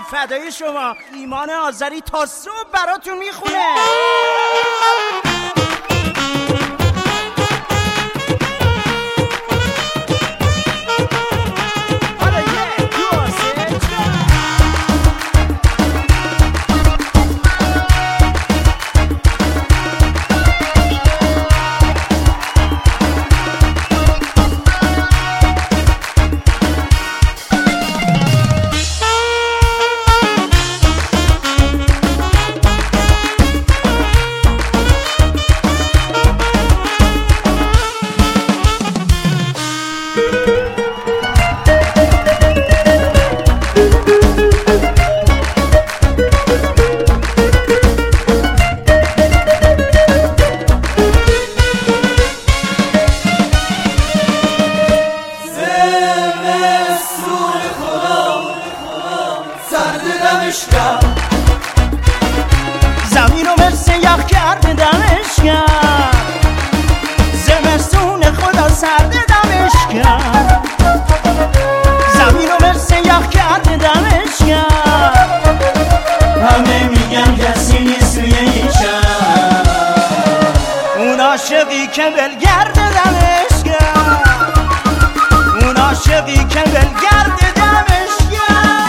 فدای شما. ایمان آذری تا صبح براتون میخونه. زمین رو مثل یخ کرده دمش کرد، زمستون خدا سرد دمش کرد. زمین رو مثل یخ کرده دمش کرد، همه میگن کسی نیست روی این شهر. اون عاشقی که ولگرد دمش کرد، اون عاشقی که ولگرد دمش کرد.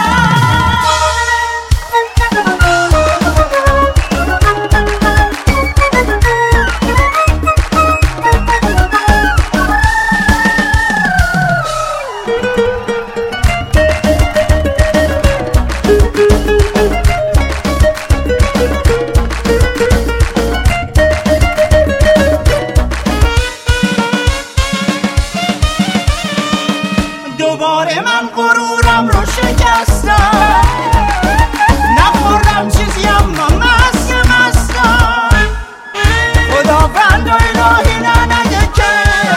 دوباره من غرورم رو شکستم، نخوردم چیزی اما مستم. خداوند و الهی ننگه که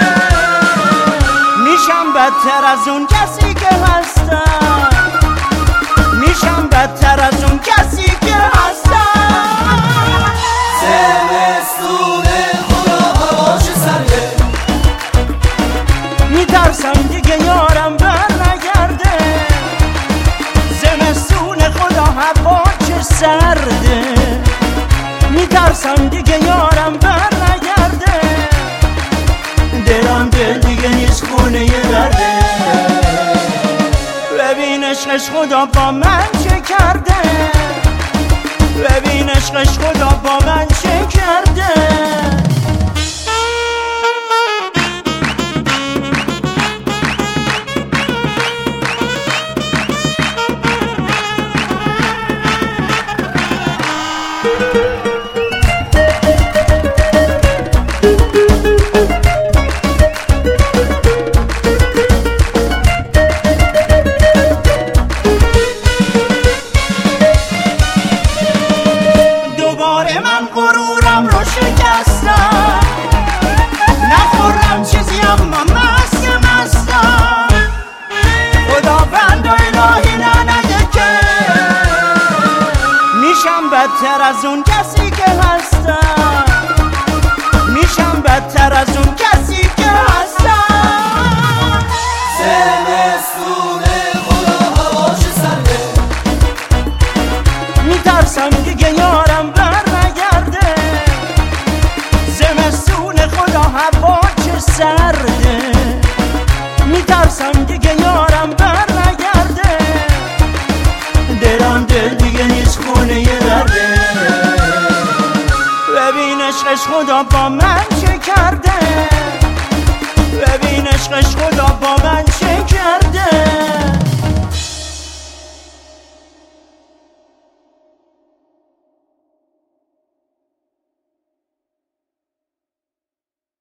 میشم بدتر از اون کسی که هستم، میشم بدتر از اون کسی که هستم. زمستون خدا هواش سرده، میترسم دیگه یارم بر نگرده. زمستون خدا هوا چه سرده، میترسم دیگه یارم بر نگرده. دلم دل دیگه نیست خونه درده. ببین عشقش خدا با من چه کرده، ببین عشقش خدا با من چه کرده. دوباره من غرورم رو شکستم، نخوردم چیزی اما مستم. خداوند و الهی ننگه که میشم بدتر از اون کسی که هستم، میشم بدتر از اون کسی که هستم. زمستون خدا هواش سرده، میترسم دیگه یارم بر نگرده. زمستون خدا هوا چه سرده، میترسم دیگه یارم بر نگرده. دلم دل دیگه نیست خونه درده. ببین عشقش خدا با من چه کرده، ببین عشقش خدا با من چه کرده.